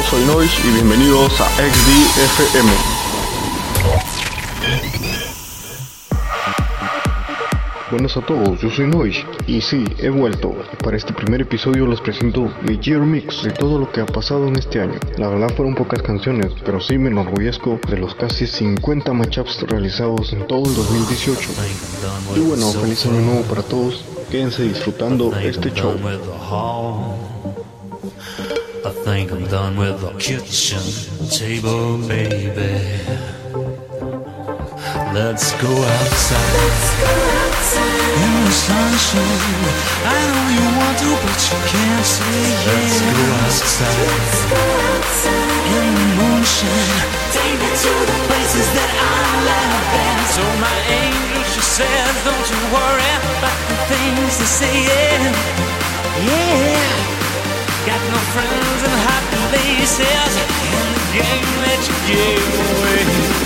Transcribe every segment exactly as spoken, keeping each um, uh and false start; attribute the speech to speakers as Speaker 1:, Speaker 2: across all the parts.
Speaker 1: soy Noise y bienvenidos a X D F M. Buenas a todos, yo soy Noise y sí, he vuelto. Para este primer episodio les presento mi Year Mix de todo lo que ha pasado en este año. La verdad fueron pocas canciones, pero sí me enorgullezco de los casi cincuenta matchups realizados en todo el dos mil dieciocho. Y bueno, feliz año nuevo para todos, quédense disfrutando este show.
Speaker 2: I think I'm done with the kitchen table, baby. Let's go outside. Let's go outside. In the sunshine. I know you want to, but you can't say yeah. Let's go outside. Let's go outside. In the moonshine. Take me to the places that I love best. So my angel, she says, don't you worry about the things they say, yeah. Yeah. Got no friends in hot places, and the game that you gave away.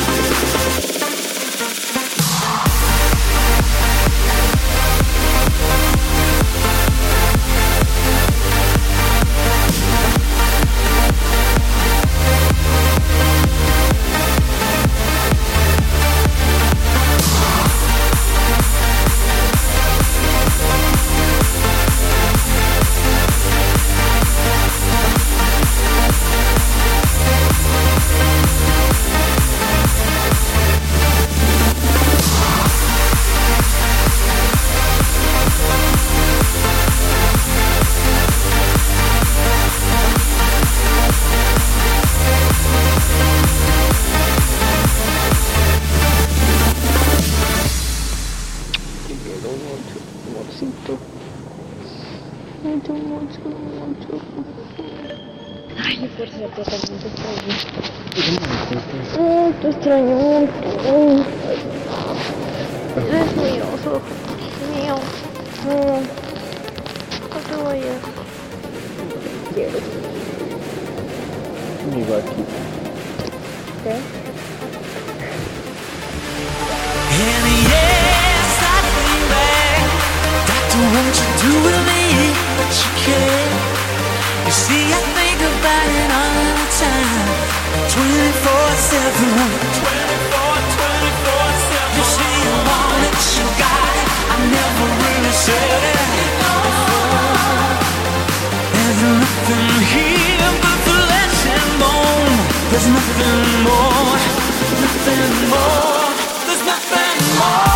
Speaker 3: Ay, por ser totalmente extraño. Ay, te extraño. Eres mío, oso. Mío. No. No te vayas. Quiero.
Speaker 1: Mi Baki.
Speaker 3: ¿Qué?
Speaker 2: And yes, I think back. Doctor, won't you do with me what you can? You see, I think about it all the time, twenty-four seven. twenty-four, twenty-four seven. You say you want it, you got it. I never really said it before. There's nothing here but flesh and bone. There's nothing more, nothing more. There's nothing more.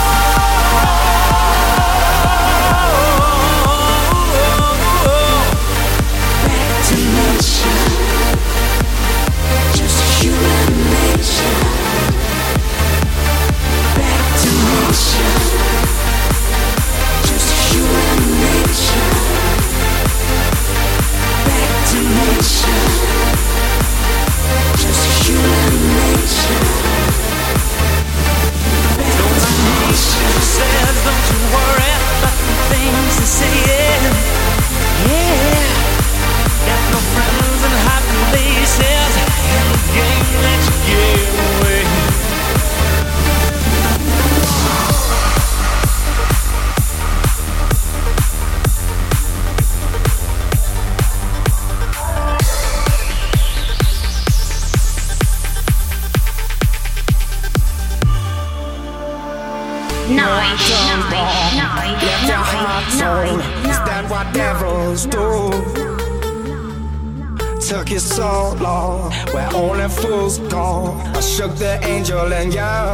Speaker 4: Took you so long, where only fools go. I shook the angel and you.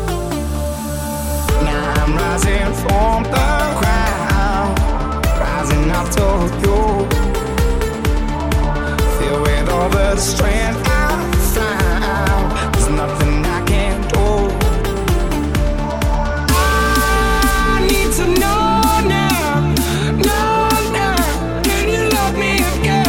Speaker 4: Now I'm rising from the ground, rising up to you. Filled with all the strength I found, there's nothing I can't do. I need to know now, know now, can you love me again?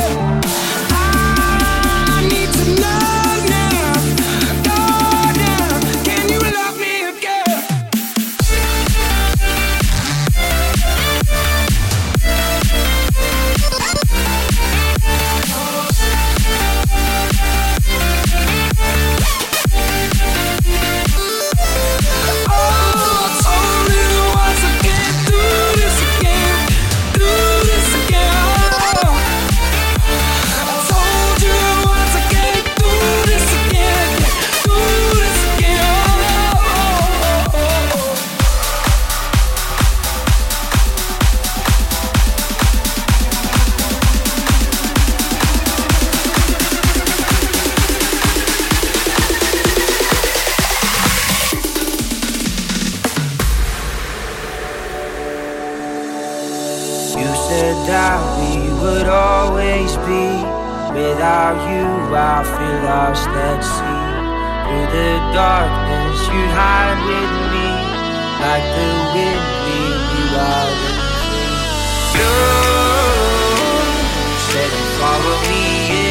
Speaker 4: said that we would always be. Without you I feel lost at sea. Through the darkness you'd hide with me. Like the wind lead you out and free. You said you'd follow me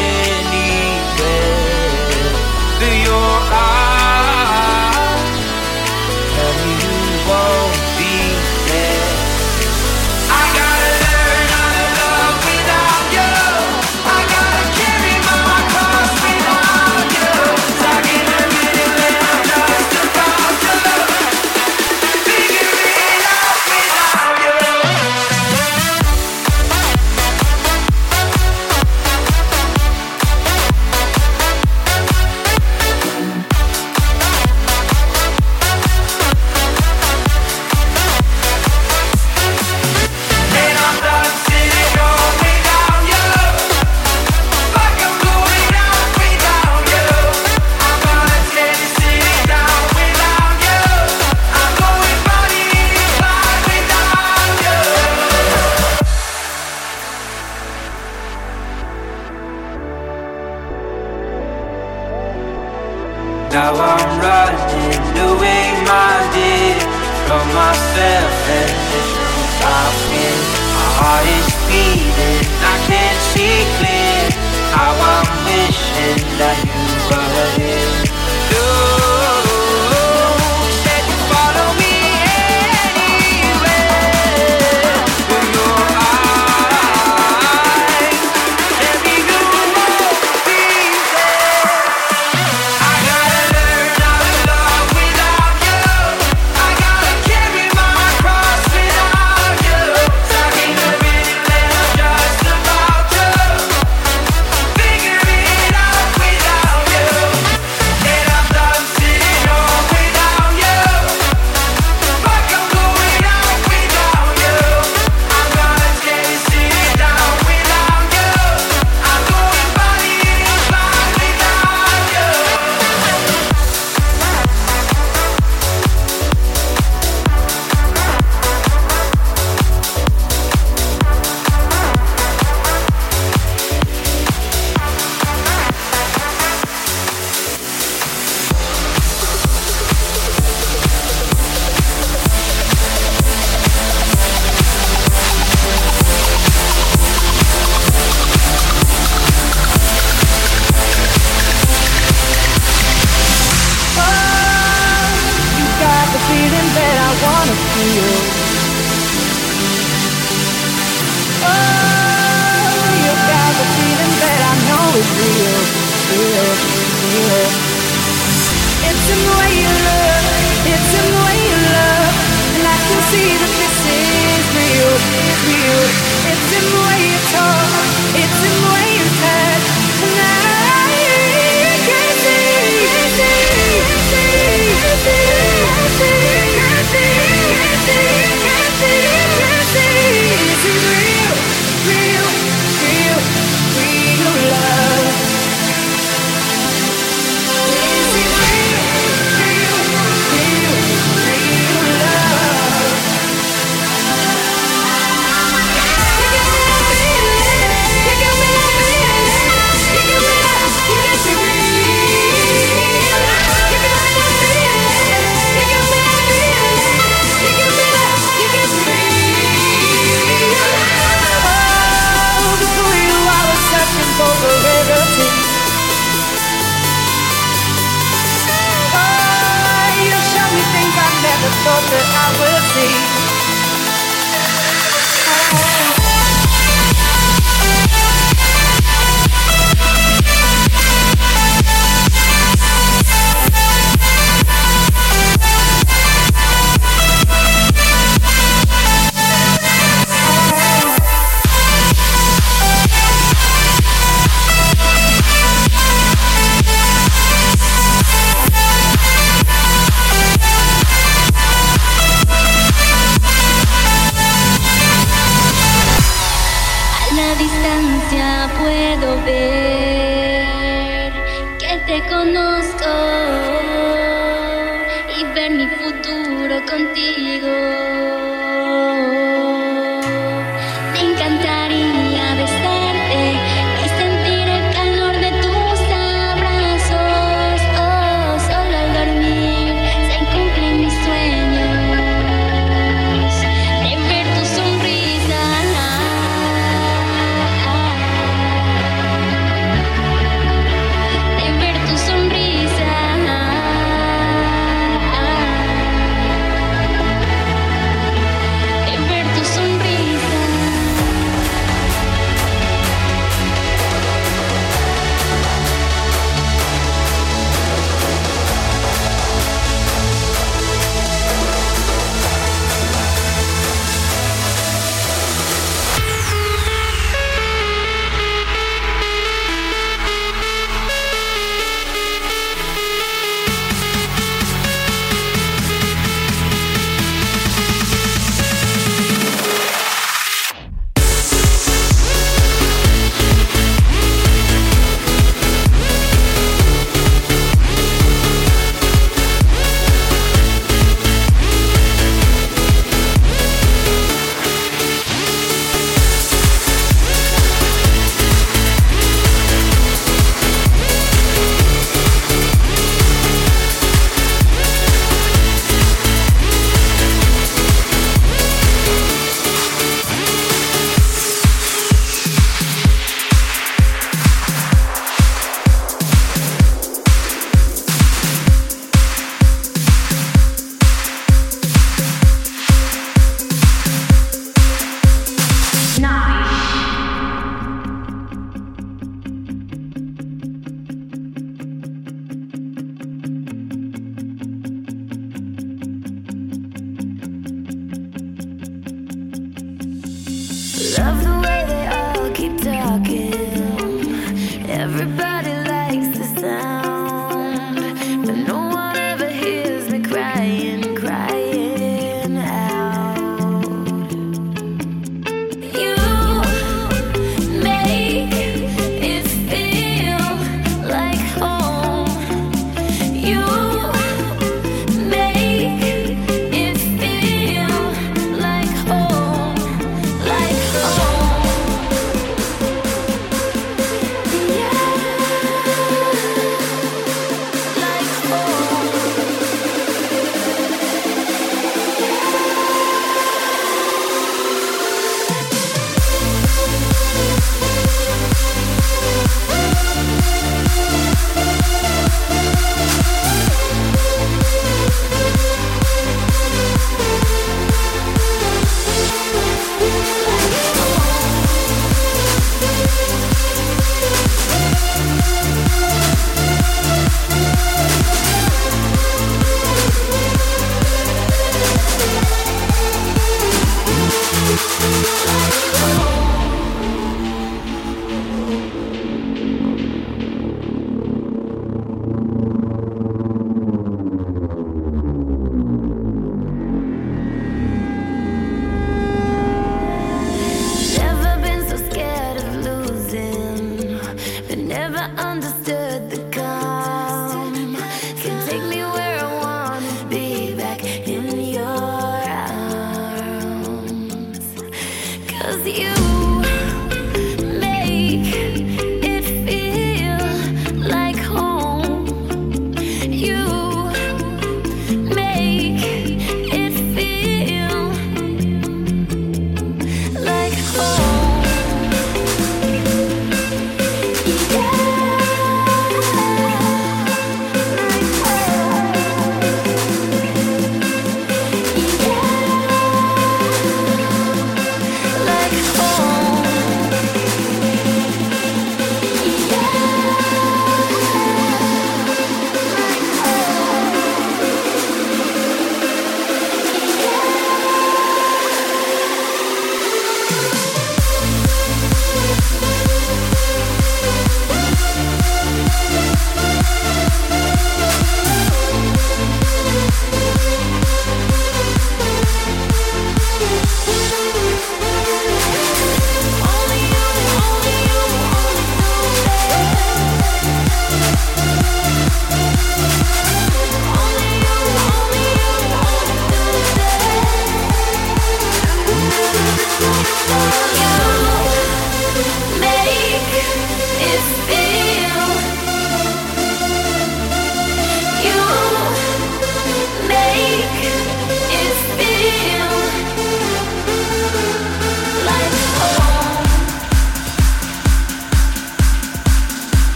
Speaker 4: anywhere. Through your eyes tell me you won't be there. I gotta learn how to love without you. I gotta carry my cross without you. I can't really live just about you. Figure it out without you. And I'm done sitting home without you. Like I'm going out without you. I'm gonna take a sit down without you. I'm going body inside without you. Now I'm running away, my dear, from myself and the truth I feel. My heart is beating, I can't see clear. How I'm wishing that you were here. You said you'd follow me anywhere. With your eyes tell me you won't be there. I gotta learn how to love without you. I gotta carry my cross without you. I can't really live just about you. Figure it out without you. And I'm done sitting home without you. Like I'm going out without you. I'm gonna take a sit down without you. I'm going body inside without you. You got the feeling that I wanna feel. Oh, you got the feeling that I know is real, real, real. It's in the way you look, it's in the way you love, and I can see that this is real, real. It's in the way you talk, it's in the way you touch, and I can see, can see, can see, can see, can see, can see, can see. This is real, real, real, real love. This is real, real, real, real love. You got me that feeling, you got me that feeling, you got me that, you got me real. You got me that feeling, you got me that feeling, you got me that, you got me real. Oh, before you I was searching for serenity. Oh, you showed me things I never thought that I would see.
Speaker 5: A la distancia puedo ver que te conozco y ver mi futuro contigo. Me encanta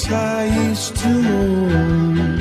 Speaker 6: place I used to own.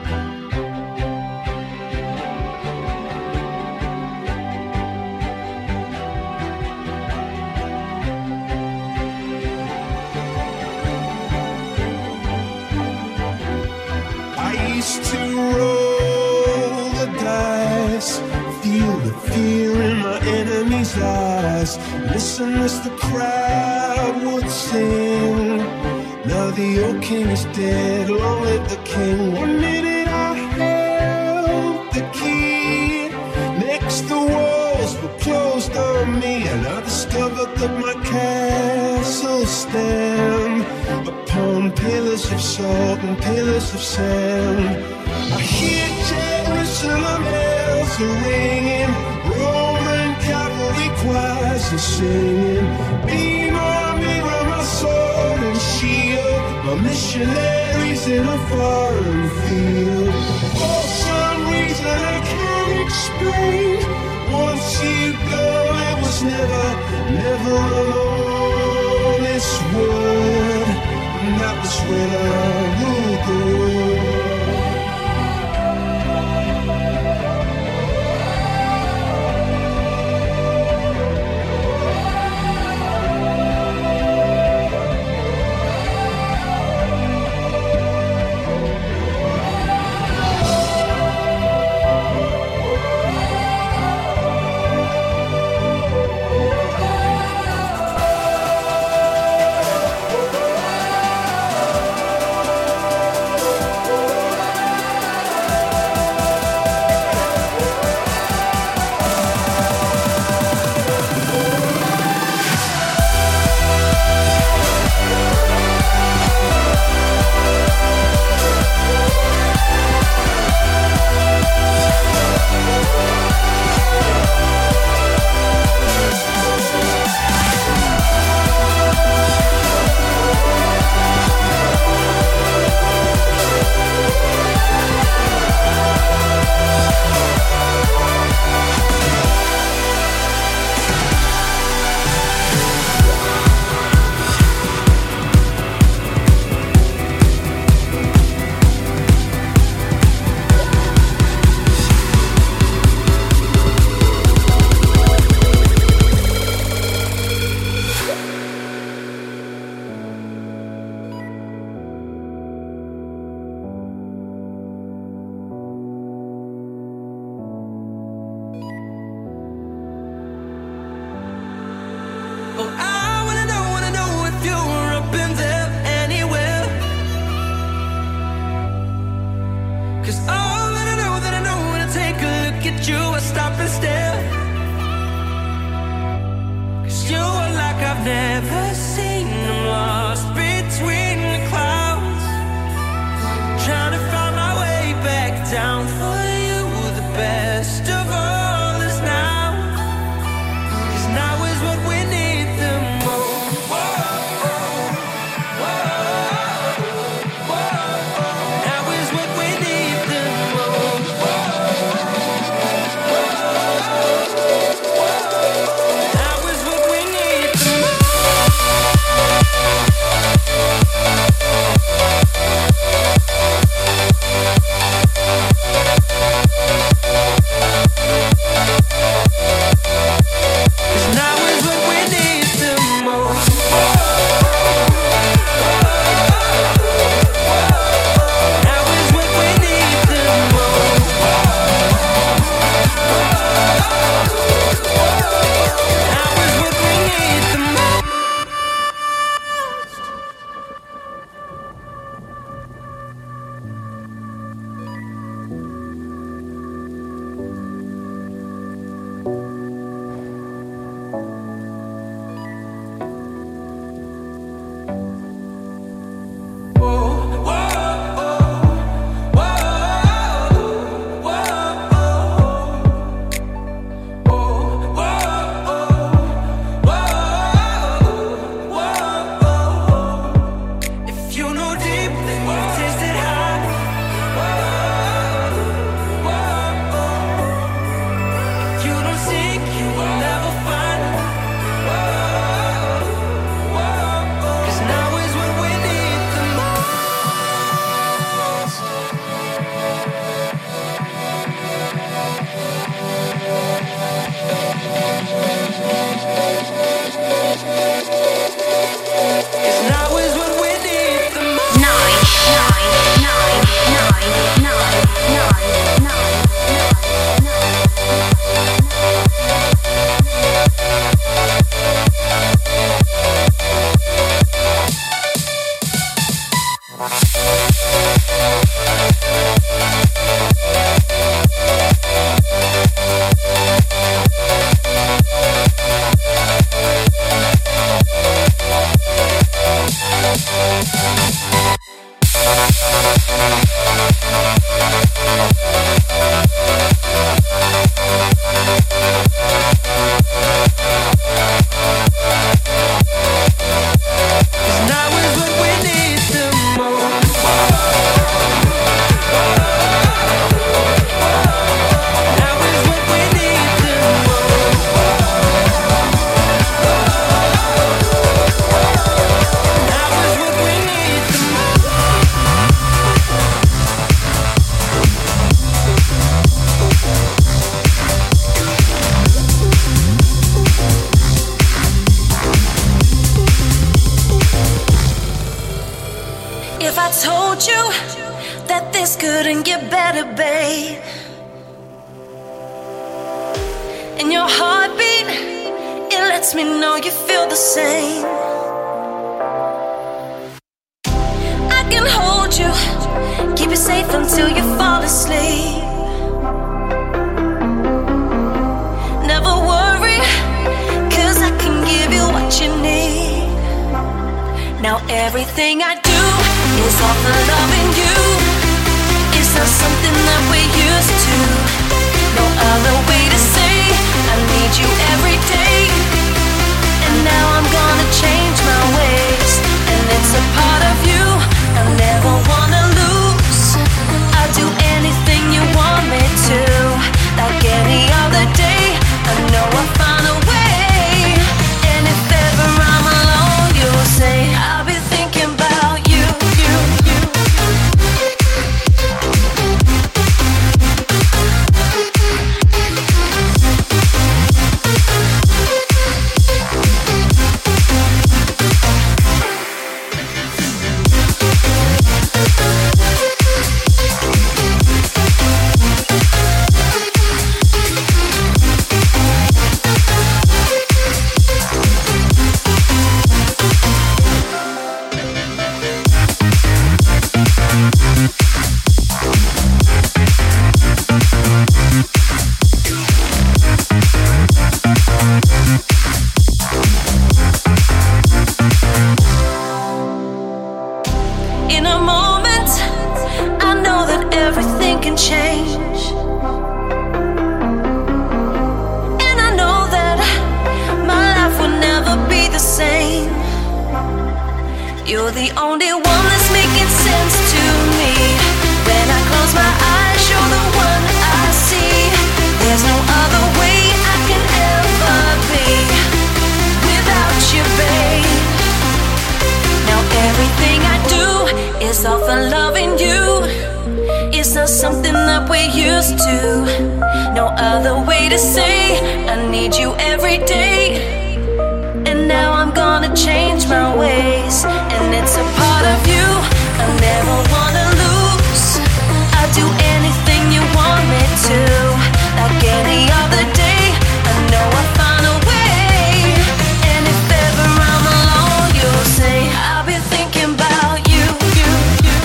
Speaker 6: I used to roll the dice, feel the fear in my enemy's eyes, listen as the crowd would sing. Now the old king is dead, long live the king. One minute I held the key, next the walls were closed on me, and I discovered that my castle stand upon pillars of salt and pillars of sand. I hear Jerusalem bells are ringing, Roman cavalry choirs are singing. Be my mirror, my sword and shield, my missionaries in a foreign field. For some reason I can't explain, once you go it was never, never alone. This word, and that was when I ruled the world.
Speaker 2: Oh, I wanna know, wanna know if you're up in there anywhere. 'Cause all that I know, that I know when I take a look at you, I stop and stare. 'Cause you are like I've never seen. I'm lost between the clouds, trying to find my way back down for you. The best of all is now, 'cause now is what we need the most. Whoa, whoa, whoa. Now is what we need the most. Whoa, whoa, whoa. Now is what we need the most. If I told you that this couldn't get better, babe, and your heartbeat, it lets me know you feel the same. I can hold you, keep you safe until you fall asleep. Never worry, cause I can give you what you need. Now everything I do is all for loving you. It's not something that we're used to. No other way to say I need you every day. And now I'm gonna change my ways, and it's a part of you I never wanna lose. I'll do anything you want me to. Like any other day, I know I'll find a way. And if ever I'm alone, you'll say I'll be thinking about you, you, you. In a moment, I know that everything can change. And I know that my life will never be the same. You're the only one that's making sense to me. When I close my eyes, you're the one I see. There's no other way I can ever be without you, babe. Now everything I do is all for loving you. It's not something that we're used to. No other way to say I need you every day. And now I'm gonna change my ways, and it's a part of you I never wanna lose. I'll do anything you want me to. Like any other day, I know I'll find a way. And if ever I'm alone, you'll say I'll be thinking about you, you, you.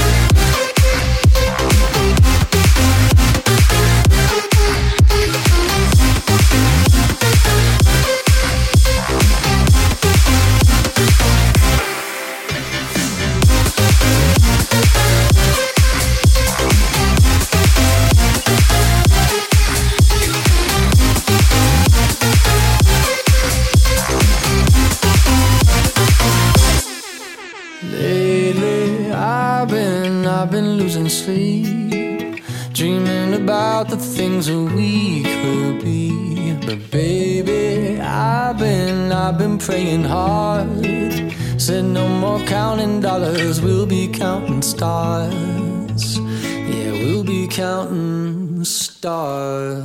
Speaker 7: Lately, I've been, I've been losing sleep, dreaming about the things that we could be. But baby, I've been, I've been praying hard. Said no more counting dollars, we'll be counting stars. Yeah, we'll be counting stars.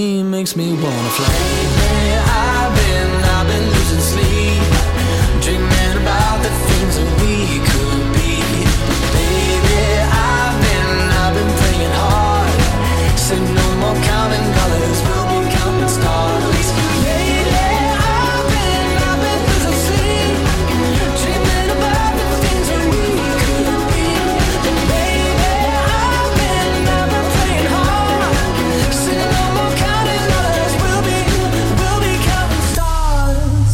Speaker 7: me, makes me wanna fly. Lately I've been, I've been losing sleep, dreaming about the things that we could be. Baby, I've been, I've been praying hard. Say no more counting dollars, we'll be counting stars. Lately I've been, I've been losing sleep, dreaming about the things that we could be. Baby, I've been, I've been praying hard. Say no more counting dollars, we'll be, we'll be counting stars.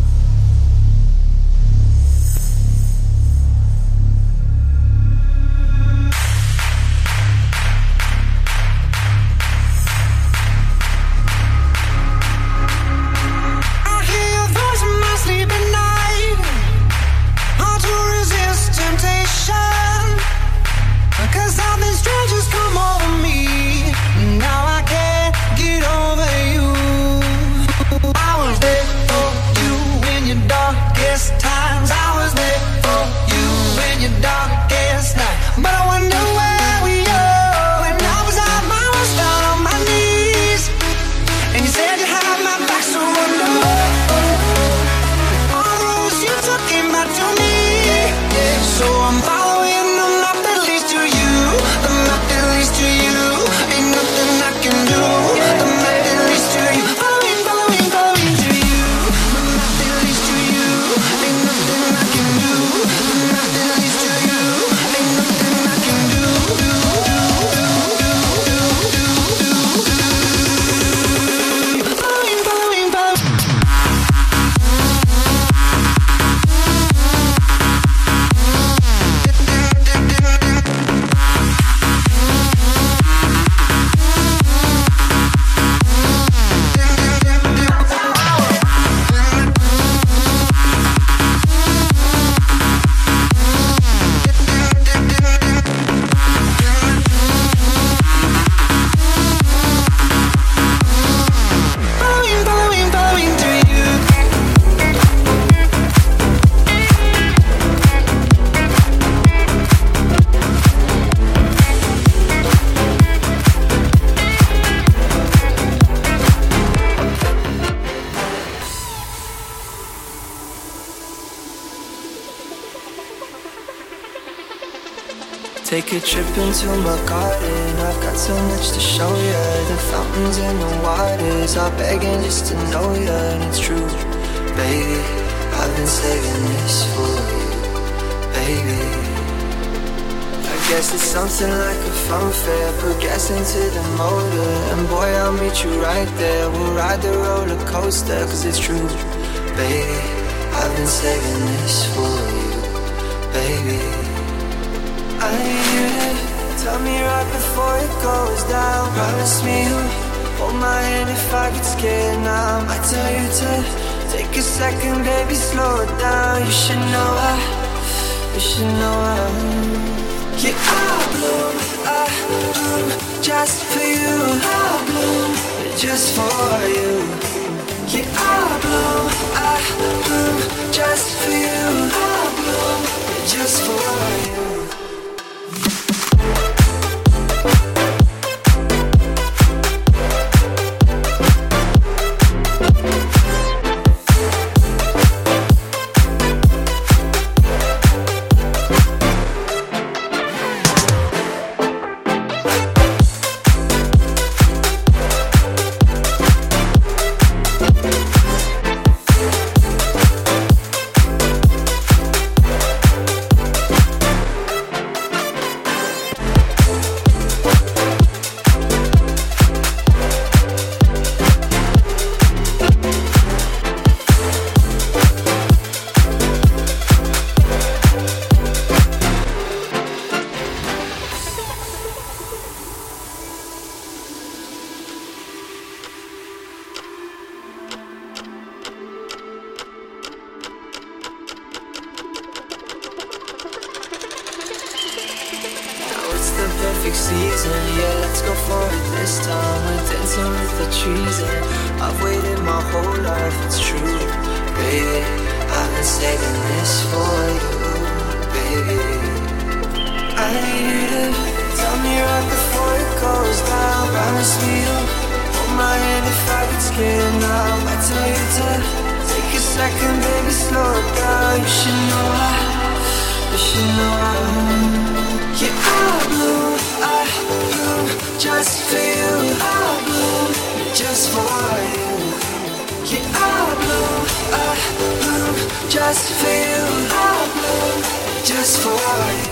Speaker 4: I hear your voice in my sleep at night. Hard to resist temptation. 'Cause something strange has come over me. Now I can't get over you. I was there for you in your darkest times. I was there for you in your darkest night. But I wonder where we are when I was at my worst, down on my knees. And you said you had my back, so I wonder all the roads you took came back to me. Yeah, so I'm following the map that leads to you. The map that leads to you. Ain't nothing I can do. The map that leads to you. Following, following, following to you. The map that leads to you. Ain't nothing I can do. The map that leads to you. Ain't nothing I can do. Following, following, following. Following, following, following to you.
Speaker 7: Take a trip into my garden. I've got so much to show you. The fountains and the waters are begging just to know you. And it's true, baby, I've been saving this for you, baby. I guess it's something like a funfair, put gas into the motor, and boy, I'll meet you right there. We'll ride the roller coaster, 'cause it's true, baby, I've been saving this for you, baby. I need you to tell me right before it goes down. Promise me you'll hold my hand if I get scared now. I tell you to take a second, baby, slow it down. You should know I, you should know I. Yeah, I bloom, I bloom just for you. I bloom just for you. Yeah, I bloom, I bloom just for you. I bloom just for you. perfect season. Yeah, let's go for it this time. We're dancing with the trees, and I've waited my whole life. It's true, baby. I've been saving this for you, baby. I need you to tell me right before it goes down. Promise me you'll hold
Speaker 4: my hand if I could scan now. I tell you to take a second, baby, slow it down. You should know I, you should know I. Yeah, I blew, I blew just for you. I blew just for you. Yeah, I blew, I blew just for you. I blew just for you.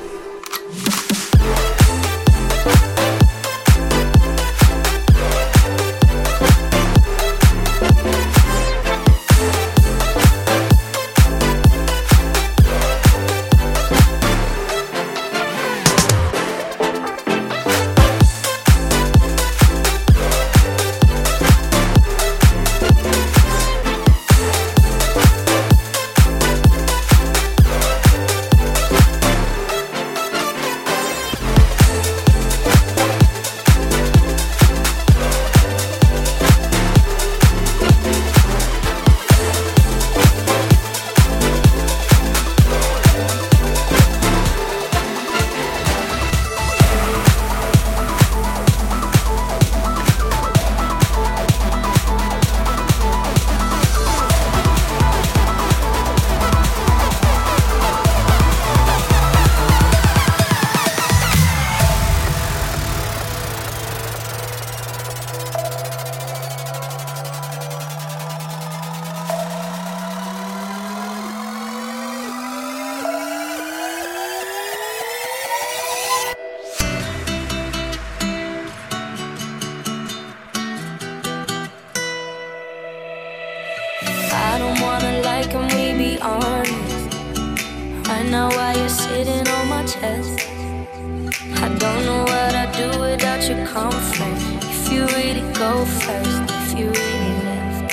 Speaker 5: I don't wanna lie, can we be honest? Right now while you're sitting on my chest, I don't know what I'd do without your comfort. If you really go first, if you really left,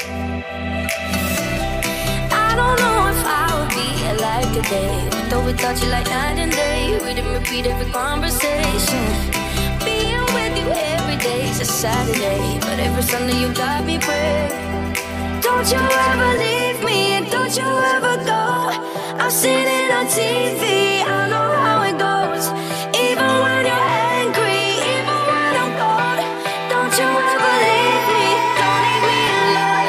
Speaker 5: I don't know if I would be alive today. Though without you like night and day, we didn't repeat every conversation. Being with you every day is a Saturday, but every Sunday you got me praying. Don't you ever leave me, and don't you ever go. I've seen it on T V, I know how it goes. Even when you're angry, even when I'm cold, don't you ever leave me, don't leave me alone.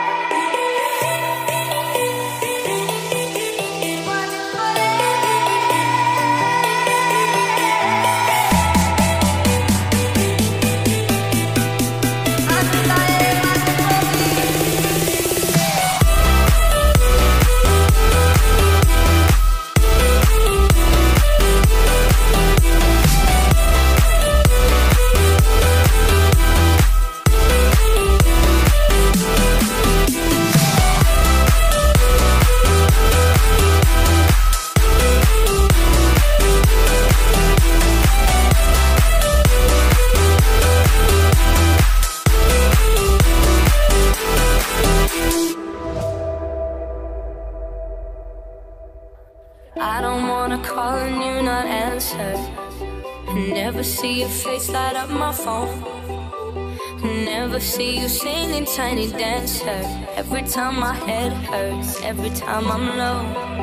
Speaker 5: I don't wanna call and you not answer. Never see your face light up my phone. Never see you singing Tiny Dancer. Every time my head hurts, every time I'm low.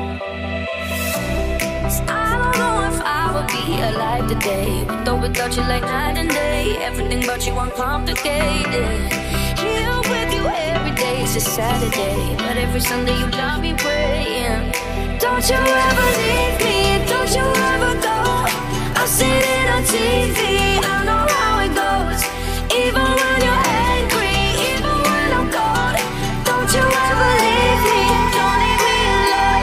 Speaker 5: I don't know if I would be alive today, but though without you like night and day, everything about you uncomplicated. Here with you every day is a Saturday, but every Sunday you got me praying. Don't you ever leave me, don't you ever go. I've seen it on T V, I know how it goes. Even when you're angry, even when I'm cold, don't you ever leave me, don't leave me alone.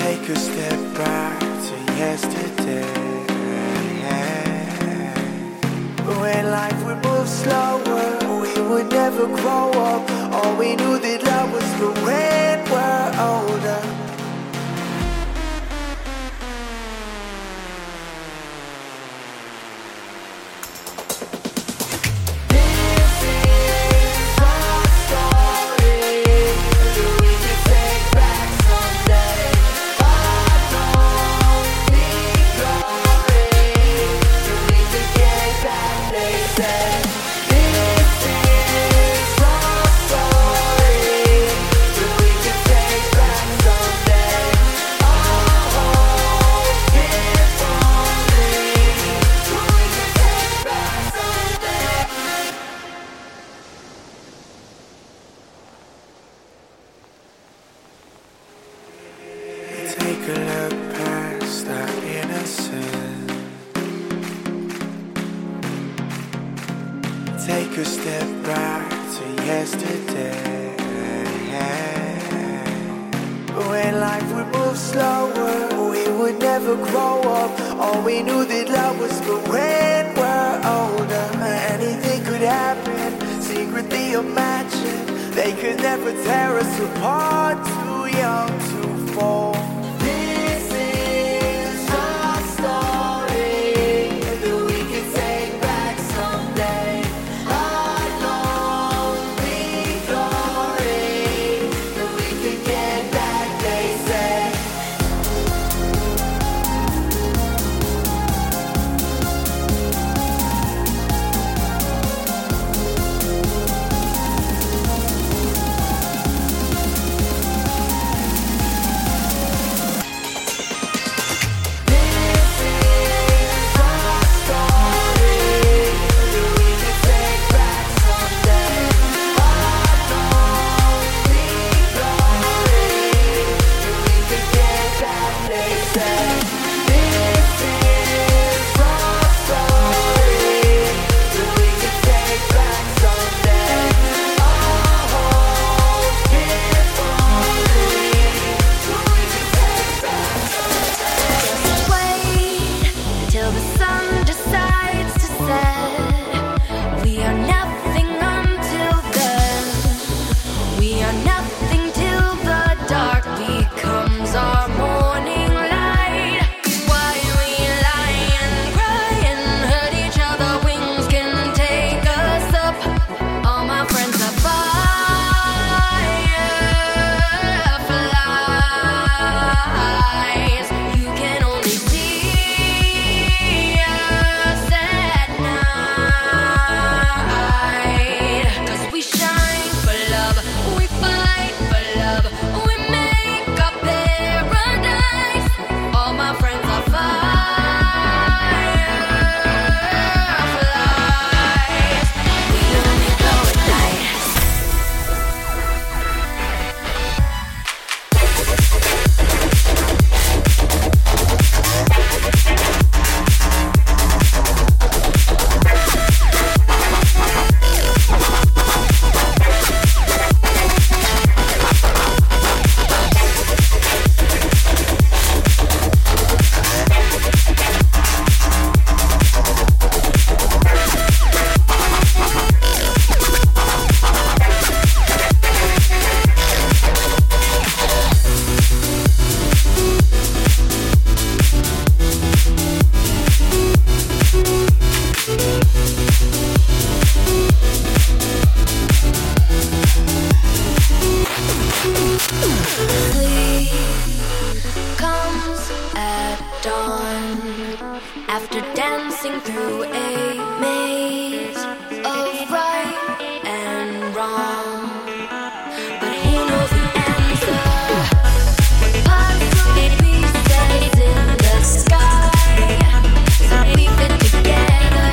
Speaker 8: Take a step back to yesterday, when life would move slower, we would never grow up. All we knew that love was for when we're older. Take a look past our innocence. Take a step back to yesterday, when life would move slower, we would never grow up. All we knew that love was for when we're older. Anything could happen, secretly imagine. They could never tear us apart, too young to fall. This is our story that we can take back someday. Our lonely glory that we can get back, they say.
Speaker 5: After dancing through a maze of right and wrong, but who knows the answer? Puzzle pieces in the sky, so we fit together.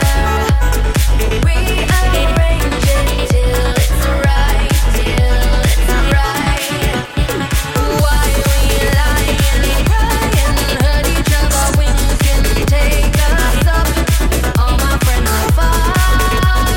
Speaker 5: Rearrange it till it's right, till it's right. Why we lying, crying, hurt each other? Wings can take us up. All my friends are fire.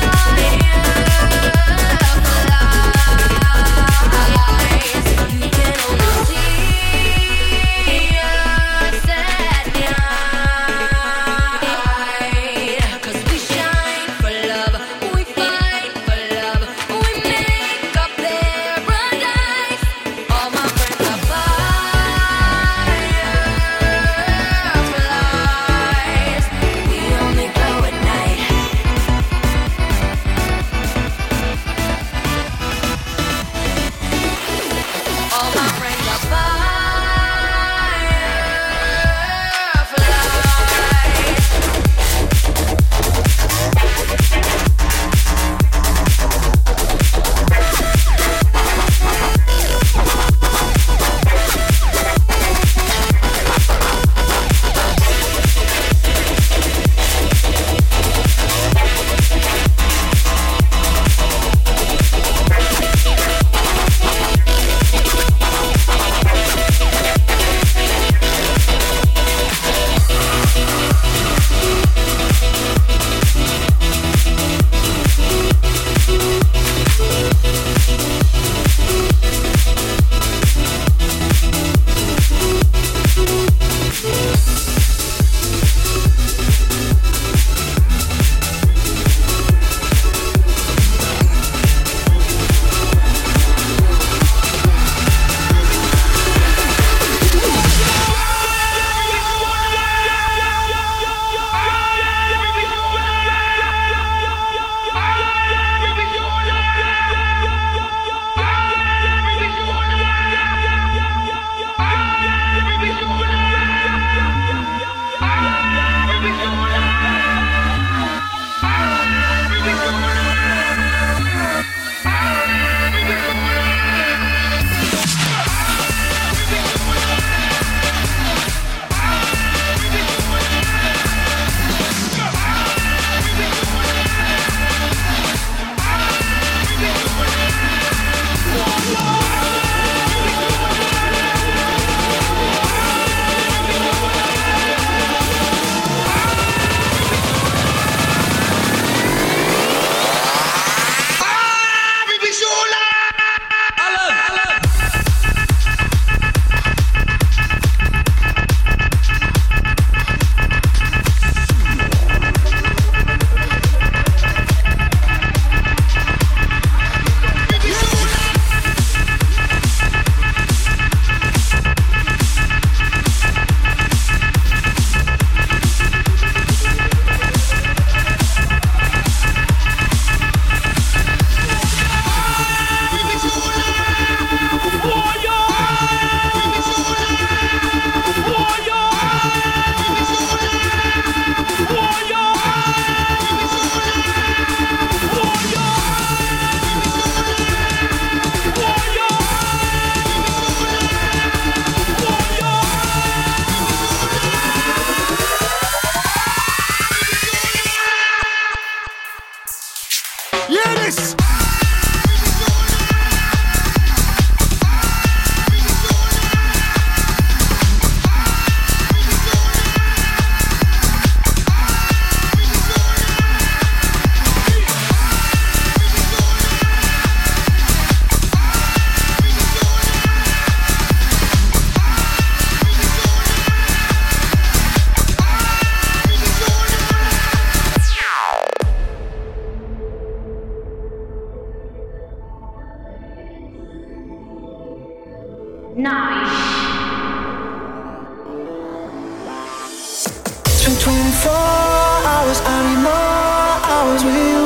Speaker 8: spend twenty-four hours, I need more hours with you.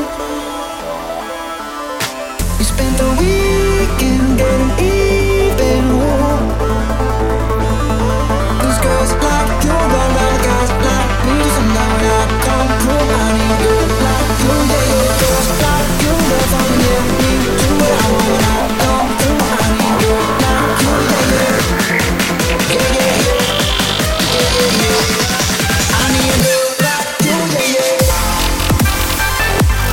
Speaker 8: We spent the weekend getting even. These girls like you, but all the guys like me. Somehow when I come through, I need you like you, yeah, yeah. Girls like you, love on me, me too. But I when I come through, I need you like you, yeah, yeah. Yeah, yeah, yeah. Yeah, yeah, yeah. I need you like you, yeah, yeah.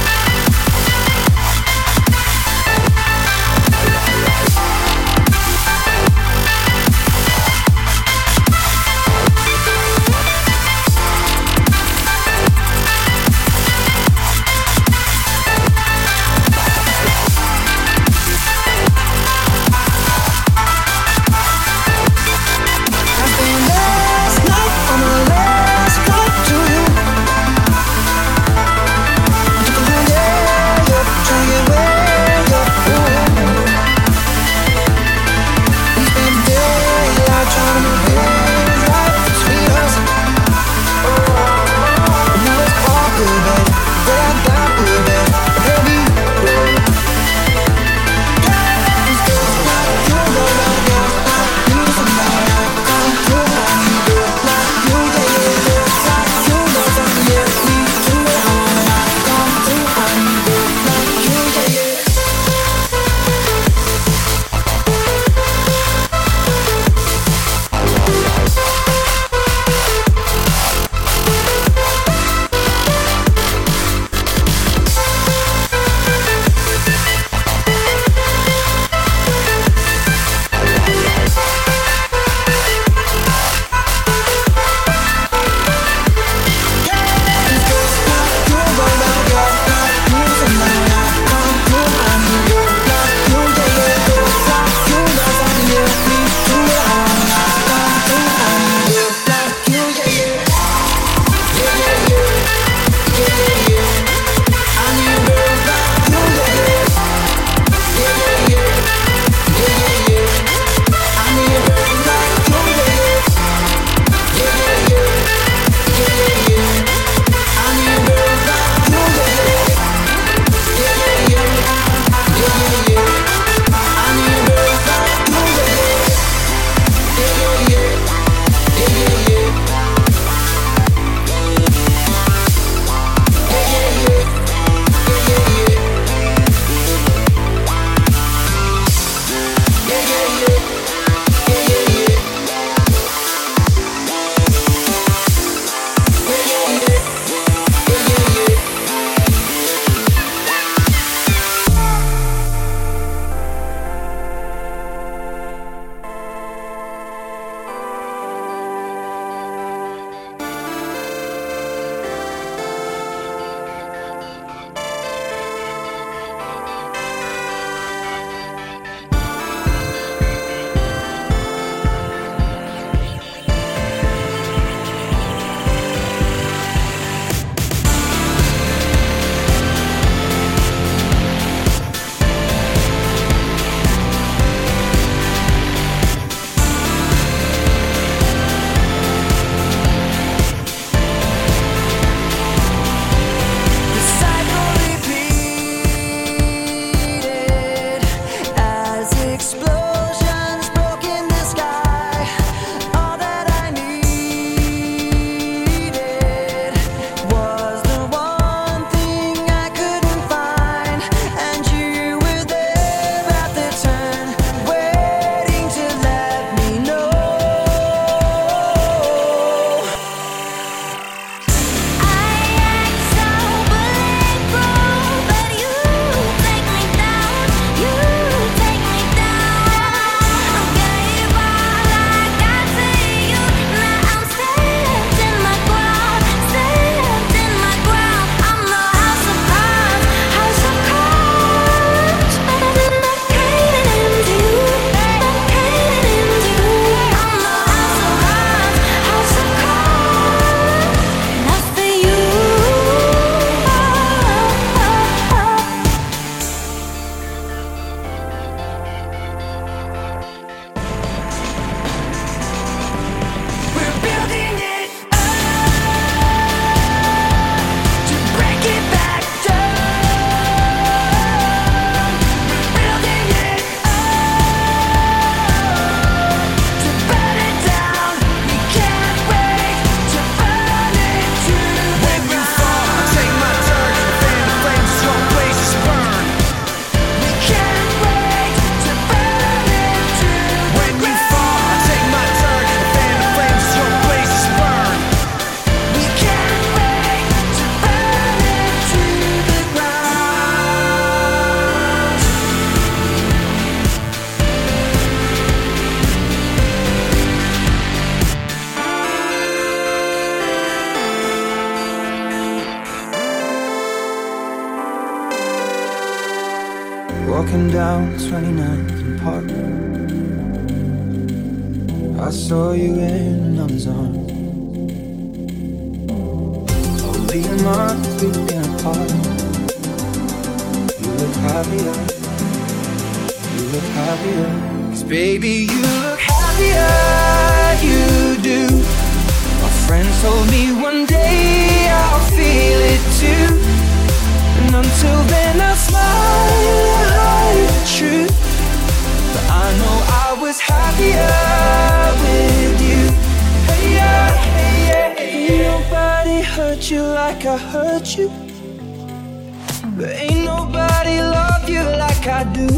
Speaker 7: walking down twenty-ninth and Park. I saw you in another's arms. Oh, being months we've been apart. You look happier. You look happier. 'Cause baby, you look happier. You do. My friend told me one day I'll feel it too. And until then I smile and hide the truth. But I know I was happier with you. Hey yeah, hey yeah, hey yeah. Ain't nobody hurt you like I hurt you. But ain't nobody love you like I do.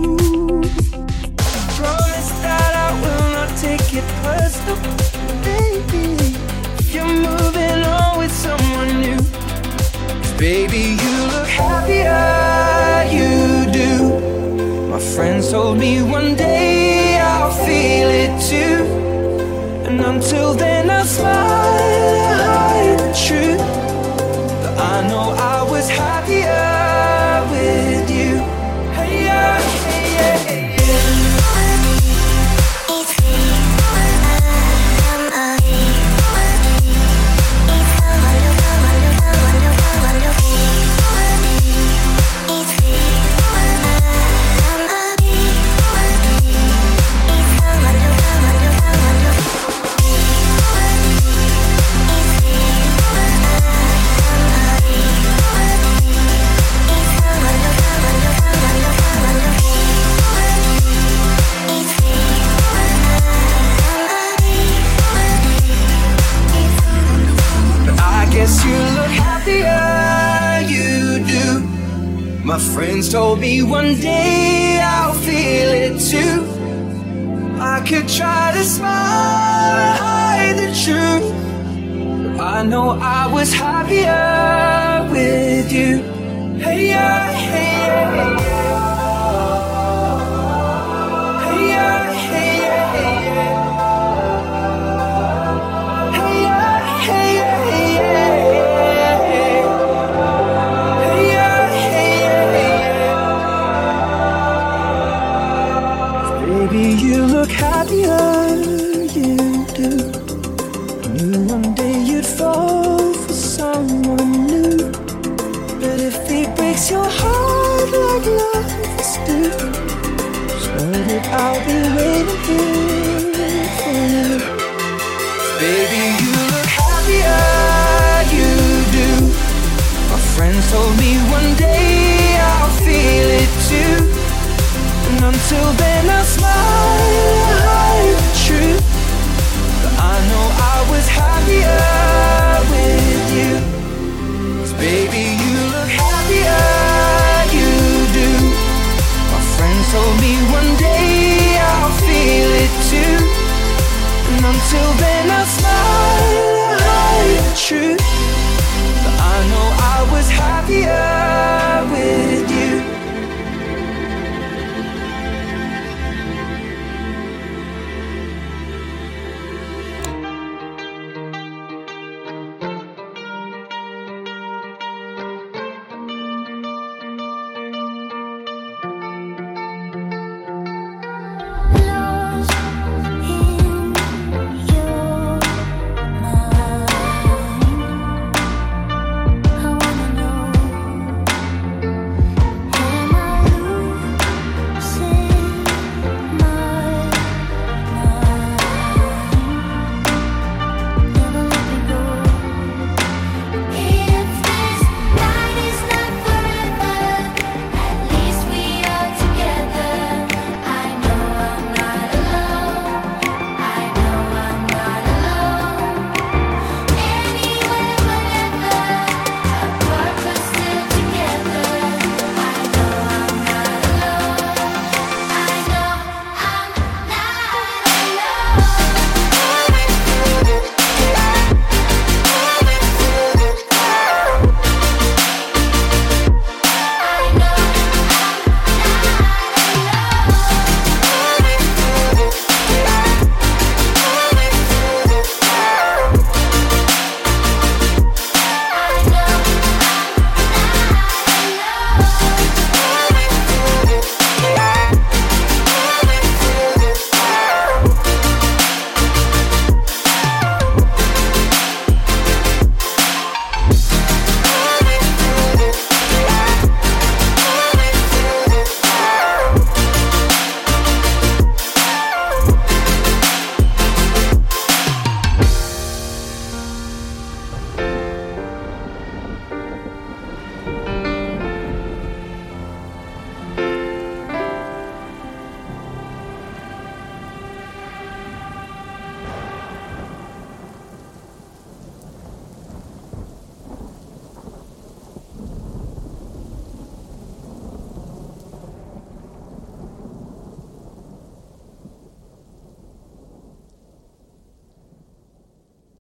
Speaker 7: Promise that I will not take it personal, baby. If you're moving on with someone new. Baby, you look happier, you do. My friends told me one day I'll feel it too. And until then I'll smile and hide the truth. But I know I was happier with you. Hey yeah, hey yeah, hey yeah. My friends told me one day I'll feel it too. I could try to smile and hide the truth. But I know I was happier with you. Hey yeah, hey yeah, hey yeah. Hey yeah, hey yeah, hey yeah. Hey yeah, hey yeah, hey yeah. Baby, you look happier, you do. Knew one day you'd fall for someone new. But if he breaks your heart like lovers do, swear that I'll be waiting here for you. Baby, you look happier, you do. My friends told me one day I'll feel it too. And until then I'll smile and hide the truth. But I know I was happier with you. 'Cause baby, you look happier, you do. My friends told me one day I'll feel it too. And until then I'll